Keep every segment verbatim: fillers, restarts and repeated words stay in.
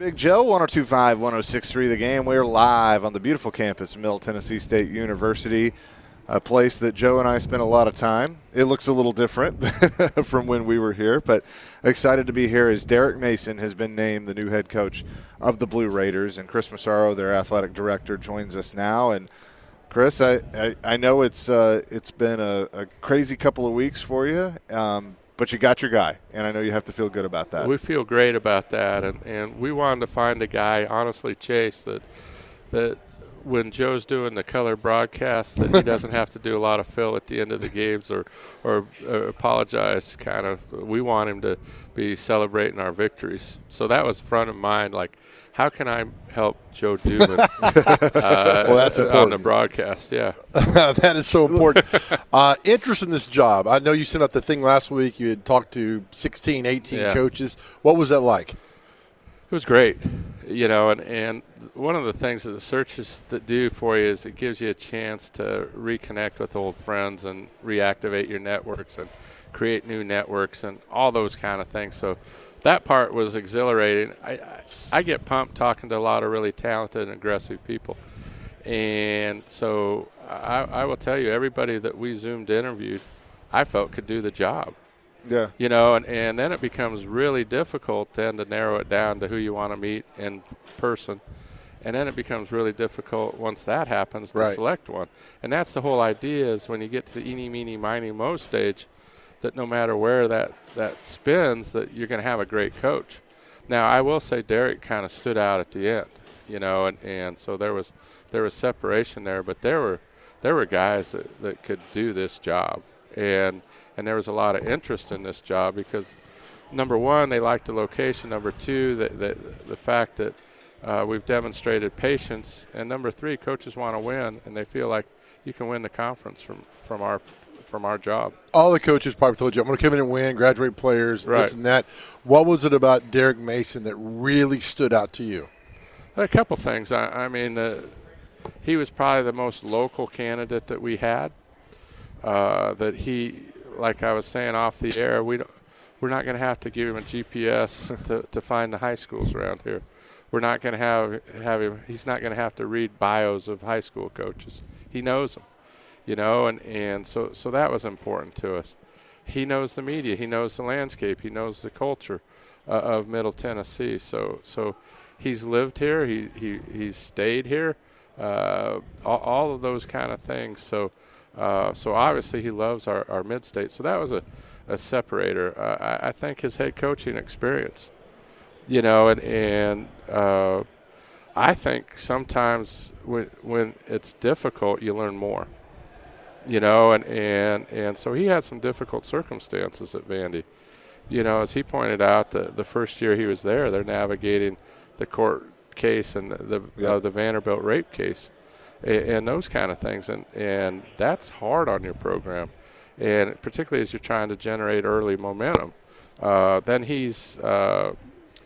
Big Joe, one oh two point five, one oh six point three The Game. We're live on the beautiful campus of Middle Tennessee State University, a place that Joe and I spent a lot of time. It looks a little different from when we were here, but excited to be here as Derek Mason has been named the new head coach of the Blue Raiders, and Chris Massaro, their athletic director, joins us now. And Chris, I, I, I know it's uh, it's been a, a crazy couple of weeks for you, um, but you got your guy, and I know you have to feel good about that. We feel great about that, and, and we wanted to find a guy, honestly, Chase, that that when Joe's doing the color broadcast, that he doesn't have to do a lot of fill at the end of the games or, or, or apologize, kind of. We want him to be celebrating our victories. So that was front of mind, like, how can I help Joe Dubin uh, well, that's on the broadcast? Yeah. That is so important. uh, interest in this job. I know you sent out the thing last week. You had talked to sixteen, eighteen yeah. coaches. What was that like? It was great. You know, and, and one of the things that the searches that do for you is it gives you a chance to reconnect with old friends and reactivate your networks and create new networks and all those kind of things. So that part was exhilarating. I, I, I get pumped talking to a lot of really talented and aggressive people. And so I, I will tell you, everybody that we Zoomed interviewed, I felt could do the job. Yeah. You know, and, and then it becomes really difficult then to narrow it down to who you want to meet in person. And then it becomes really difficult once that happens to right. select one. And that's the whole idea, is when you get to the eeny, meeny, miny, mo stage, that no matter where that, that spins, that you're going to have a great coach. Now, I will say Derek kind of stood out at the end, you know, and, and so there was there was separation there, but there were there were guys that, that could do this job. And and there was a lot of interest in this job because, number one, they liked the location. Number two, the, the, the fact that uh, we've demonstrated patience. And number three, coaches want to win, and they feel like you can win the conference from, from our from our job. All the coaches probably told you, I'm going to come in and win, graduate players, right. this and that. What was it about Derek Mason that really stood out to you? A couple things. I, I mean, uh, he was probably the most local candidate that we had. Uh, that he, like I was saying off the air, we don't, we're not going to have to give him a G P S to, to find the high schools around here. We're not going to have have him. He's not going to have to read bios of high school coaches. He knows them, you know, and, and so so that was important to us. He knows the media. He knows the landscape. He knows the culture uh, of Middle Tennessee. So so he's lived here. He he he's stayed here. Uh, all, all of those kind of things. So. Uh, so obviously he loves our, our mid-state. So that was a, a separator. Uh, I, I think his head coaching experience, you know, and, and uh, I think sometimes when, when it's difficult, you learn more, you know, and, and, and so he had some difficult circumstances at Vandy. You know, as he pointed out, the, the first year he was there, they're navigating the court case and the, the, yep. uh, the Vanderbilt rape case. And those kind of things, and, and that's hard on your program, and particularly as you're trying to generate early momentum. Uh, then he's, uh,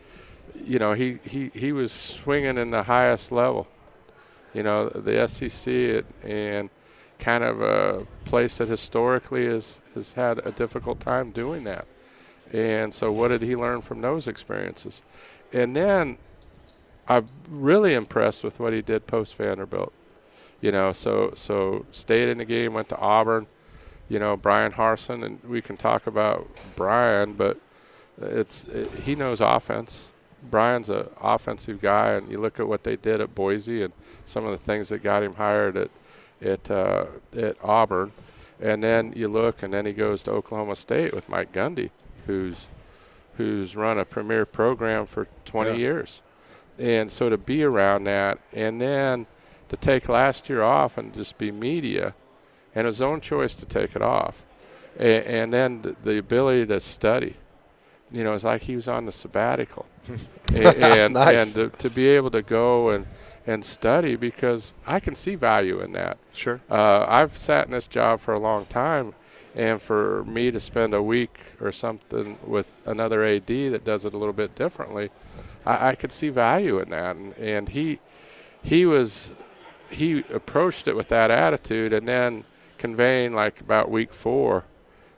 you know, he, he, he was swinging in the highest level, you know, the S E C, and kind of a place that historically has, has had a difficult time doing that. And so what did he learn from those experiences? And then I'm really impressed with what he did post-Vanderbilt. You know, so so stayed in the game, went to Auburn, you know, Brian Harsin, and we can talk about Brian, but it's it, he knows offense. Brian's an offensive guy, and you look at what they did at Boise and some of the things that got him hired at at uh, at Auburn, and then you look, and then he goes to Oklahoma State with Mike Gundy, who's who's run a premier program for twenty yeah. years, and so to be around that, and then to take last year off and just be media, and his own choice to take it off. And, and then the, the ability to study. You know, it's like he was on the sabbatical. and and, nice. and to, to be able to go and, and study, because I can see value in that. Sure. Uh, I've sat in this job for a long time, and for me to spend a week or something with another A D that does it a little bit differently, I, I could see value in that. And, and he he was – he approached it with that attitude, and then conveying, like about week four,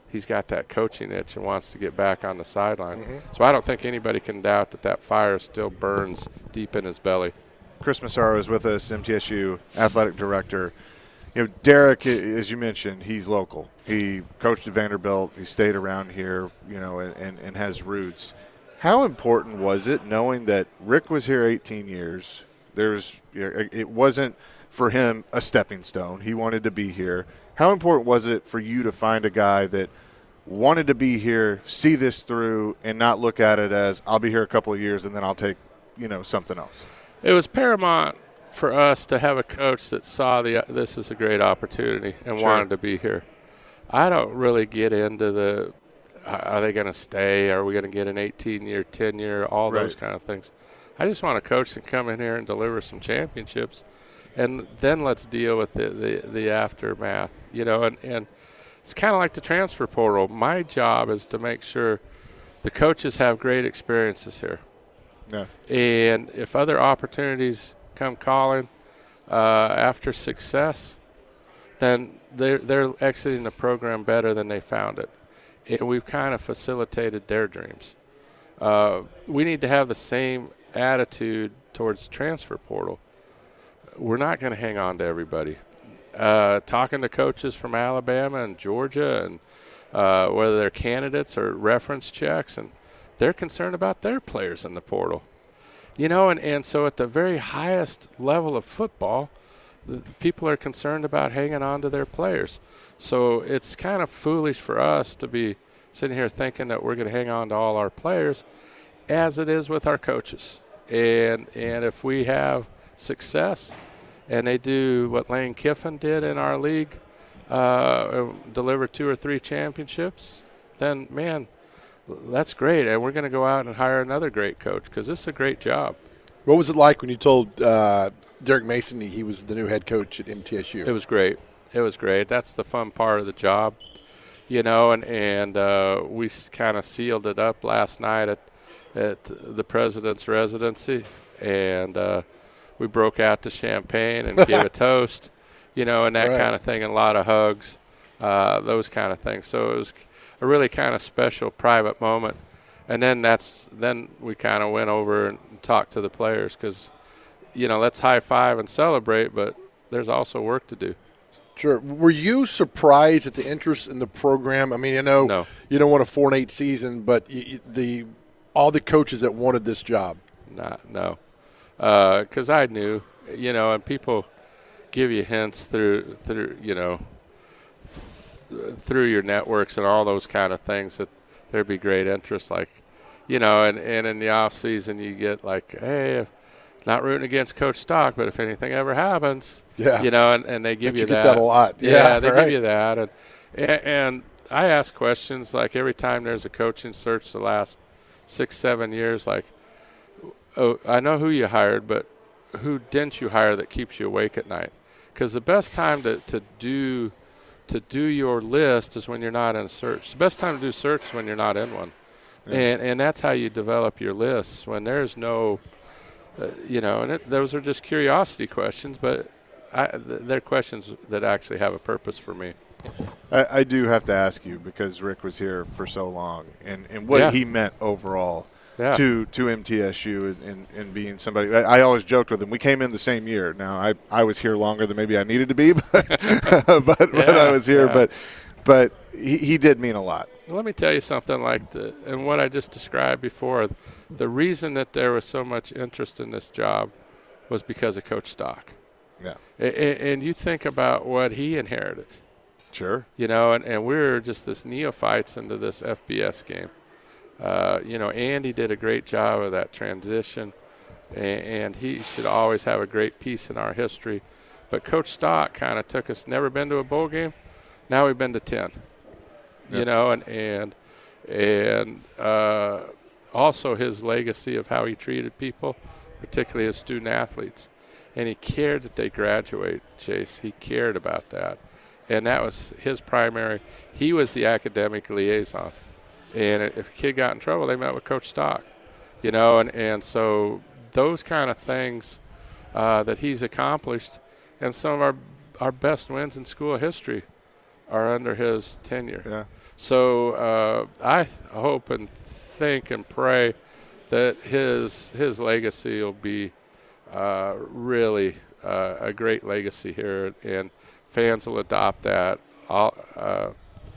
he's got that coaching itch and wants to get back on the sideline. Mm-hmm. So I don't think anybody can doubt that that fire still burns deep in his belly. Chris Massaro is with us, M T S U athletic director. You know, Derek, as you mentioned, he's local. He coached at Vanderbilt. He stayed around here, you know, and, and, and has roots. How important was it knowing that Rick was here eighteen years? There's, it wasn't for him a stepping stone. He wanted to be here. How important was it for you to find a guy that wanted to be here, see this through, and not look at it as I'll be here a couple of years and then I'll take, you know, something else? It was paramount for us to have a coach that saw the this is a great opportunity and Sure. wanted to be here. I don't really get into the are they going to stay? Are we going to get an eighteen-year, ten-year, all Right. those kind of things. I just want a coach that can come in here and deliver some championships, and then let's deal with the, the, the aftermath. You know, and, and it's kind of like the transfer portal. My job is to make sure the coaches have great experiences here. Yeah. And if other opportunities come calling uh, after success, then they're, they're exiting the program better than they found it. And we've kind of facilitated their dreams. Uh, we need to have the same attitude towards the transfer portal. We're not going to hang on to everybody. Uh, talking to coaches from Alabama and Georgia, and uh, whether they're candidates or reference checks, and they're concerned about their players in the portal. You know, and, and so at the very highest level of football, people are concerned about hanging on to their players. So it's kind of foolish for us to be sitting here thinking that we're going to hang on to all our players, as it is with our coaches. And and if we have success and they do what Lane Kiffin did in our league, uh, deliver two or three championships, then, man, that's great. And we're going to go out and hire another great coach because this is a great job. What was it like when you told uh, Derek Mason he was the new head coach at M T S U? It was great. It was great. That's the fun part of the job, you know, and, and uh, we kind of sealed it up last night at, at the president's residency, and uh, we broke out to champagne and gave a toast, you know, and that right. kind of thing, and a lot of hugs, uh, those kind of things. So it was a really kind of special private moment. And then that's then we kind of went over and talked to the players because, you know, let's high five and celebrate, but there's also work to do. Sure. Were you surprised at the interest in the program? I mean, I know No. you don't want a four and eight season, but you, the all the coaches that wanted this job. Not no, because uh, I knew, you know, and people give you hints through through you know th- through your networks and all those kind of things that there'd be great interest, like, you know, and, and in the off season you get like, hey, not rooting against Coach Stock, but if anything ever happens, Yeah. you know, and, and they give But you, you that. get that a lot. Yeah, Yeah, they right. give you that. And, and I ask questions like every time there's a coaching search the last six, seven years, like, oh, I know who you hired, but who didn't you hire that keeps you awake at night? Because the best time to, to do to do your list is when you're not in a search. The best time to do search is when you're not in one. Yeah. And and that's how you develop your lists, when there's no – Uh, you know, and it, those are just curiosity questions, but I, th- they're questions that actually have a purpose for me. I, I do have to ask you, because Rick was here for so long, and, and what Yeah. he meant overall Yeah. to to M T S U and, and, and being somebody. I, I always joked with him. We came in the same year. Now, I, I was here longer than maybe I needed to be, but but, Yeah, but I was here. yeah. But but he, he did mean a lot. Let me tell you something like the and what I just described before. The reason that there was so much interest in this job was because of Coach Stock. Yeah. And, and you think about what he inherited. Sure. You know, and, and we're just this neophytes into this F B S game. Uh, you know, Andy did a great job of that transition, and, and he should always have a great piece in our history. But Coach Stock kind of took us, never been to a bowl game. Now we've been to ten. Yep. You know, and and and uh, also his legacy of how he treated people, particularly his student athletes. And he cared that they graduate, Chase. He cared about that. And that was his primary. He was the academic liaison. And if a kid got in trouble, they met with Coach Stock. You know, and, and so those kind of things uh, that he's accomplished, and some of our, our best wins in school history are under his tenure. Yeah. So uh, I th- hope and think and pray that his his legacy will be uh, really uh, a great legacy here, and fans will adopt that. I'll, uh,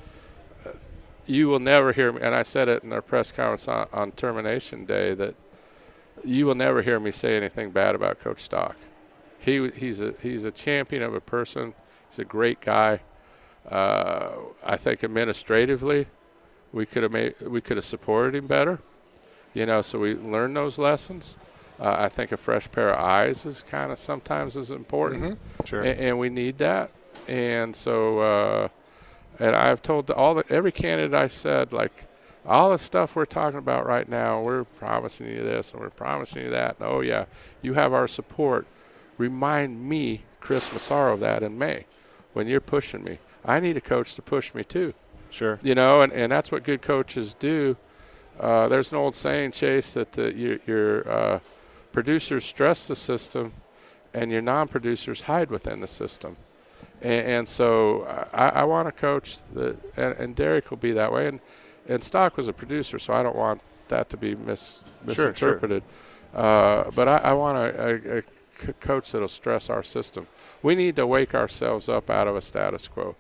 you will never hear me, and I said it in our press conference on, on termination day, that you will never hear me say anything bad about Coach Stock. He he's a he's a champion of a person. He's a great guy. Uh, I think administratively, we could have made we could have supported him better, you know. So we learned those lessons. Uh, I think a fresh pair of eyes is kind of sometimes is important, mm-hmm. Sure, and, and we need that. And so, uh, and I've told all the every candidate I said, like, all the stuff we're talking about right now, we're promising you this and we're promising you that. And, oh yeah, you have our support. Remind me, Chris Massaro, of that in May when you're pushing me. I need a coach to push me too. Sure. You know, and, and that's what good coaches do. Uh, there's an old saying, Chase, that the, your, your uh, producers stress the system and your non-producers hide within the system. And, and so I, I want a coach that, and, and Derek will be that way. And, and Stock was a producer, so I don't want that to be mis, misinterpreted. Sure, sure. Uh, but I, I want a, a, a coach that will stress our system. We need to wake ourselves up out of a status quo.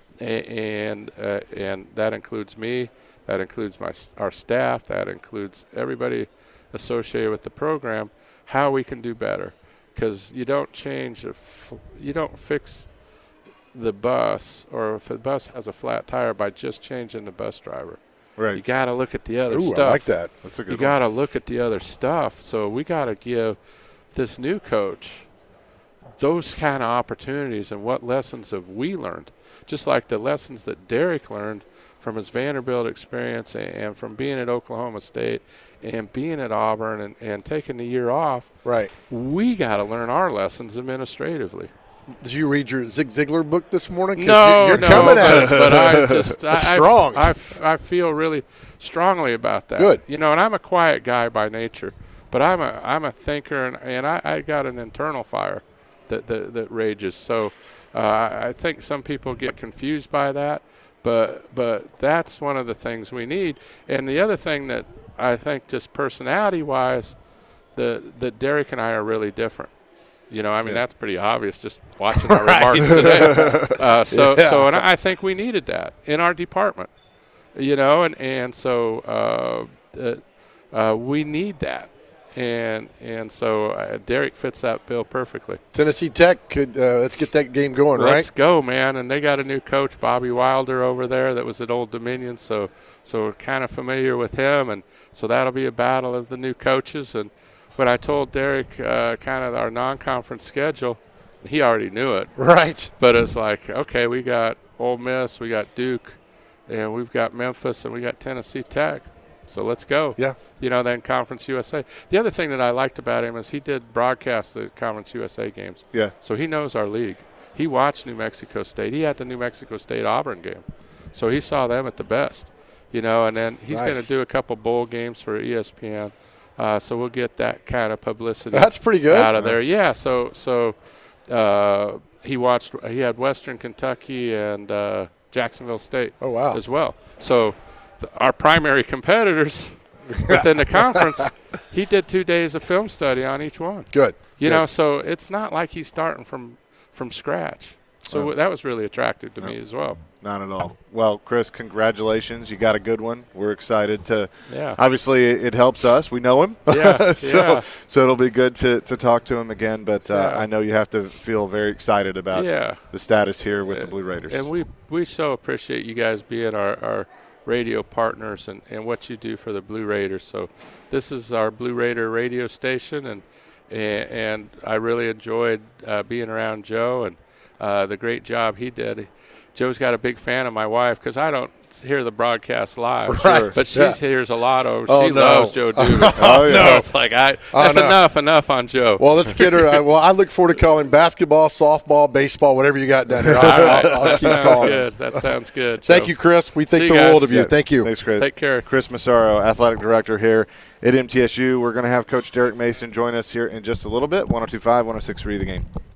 And uh, and that includes me, that includes my our staff, that includes everybody associated with the program, how we can do better. Because you don't change, a f- you don't fix the bus, or if the bus has a flat tire, by just changing the bus driver. Right. You got to look at the other Ooh, stuff. I like that. That's a good You one. got to look at the other stuff. So we got to give this new coach those kind of opportunities, and what lessons have we learned? Just like the lessons that Derek learned from his Vanderbilt experience and from being at Oklahoma State and being at Auburn and, and taking the year off. Right. We got to learn our lessons administratively. Did you read your Zig Ziglar book this morning? 'Cause No, you're no, coming but, at us. but I just I, strong. I, I, I feel really strongly about that. Good. You know, and I'm a quiet guy by nature, but I'm a I'm a thinker, and, and I, I got an internal fire that that, that rages. So uh, I think some people get confused by that, but but that's one of the things we need. And the other thing that I think, just personality-wise, that that Derek and I are really different. You know, I mean, yeah. That's pretty obvious just watching our right. remarks today. Uh, so, yeah. so, and I think we needed that in our department. You know, and and so uh, uh, uh, we need that, and and so uh, Derek fits that bill perfectly. Tennessee Tech could uh, let's get that game going, let's right? Let's go, man! And they got a new coach, Bobby Wilder, over there that was at Old Dominion. So, so we're kind of familiar with him, and so that'll be a battle of the new coaches. And when I told Derek uh, kind of our non-conference schedule, he already knew it. Right. But it's like, okay, we got Ole Miss, we got Duke, and we've got Memphis, and we got Tennessee Tech. So let's go. Yeah. You know, then Conference U S A. The other thing that I liked about him is he did broadcast the Conference U S A games. Yeah. So he knows our league. He watched New Mexico State. He had the New Mexico State-Auburn game. So he saw them at the best. You know, and then he's nice. going to do a couple bowl games for E S P N. Uh, so we'll get that kind of publicity. That's pretty good. Out of there. Yeah, so so uh, he watched – he had Western Kentucky and uh, Jacksonville State oh, wow. as well. So the, our primary competitors within the conference, he did two days of film study on each one. Good. You good. know, so it's not like he's starting from, from scratch. So oh. that was really attractive to no. me as well. Not at all. Well, Chris, congratulations. You got a good one. We're excited to yeah. – obviously, it helps us. We know him. Yeah, so, yeah. so it'll be good to, to talk to him again. But uh, yeah. I know you have to feel very excited about yeah. the status here with uh, the Blue Raiders. And we we so appreciate you guys being our, our radio partners and, and what you do for the Blue Raiders. So this is our Blue Raider radio station, and, and, and I really enjoyed uh, being around Joe and uh, the great job he did. Joe's got a big fan of my wife because I don't hear the broadcast live, right. but she yeah. hears a lot of. Oh, she no. loves Joe Dugan. oh, yeah. So it's like I. That's oh, no. enough, enough on Joe. Well, let's get her. Uh, well, I look forward to calling basketball, softball, baseball, whatever you got down here. I'll, All right. I'll, I'll that keep sounds calling. good. That sounds good. Thank Joe. you, Chris. We think See the you world guys. of you. Yeah. Thank you. Thanks, Chris. Take care. Chris Massaro, athletic director here at M T S U. We're going to have Coach Derek Mason join us here in just a little bit. one oh two point five, one oh six point three The Game.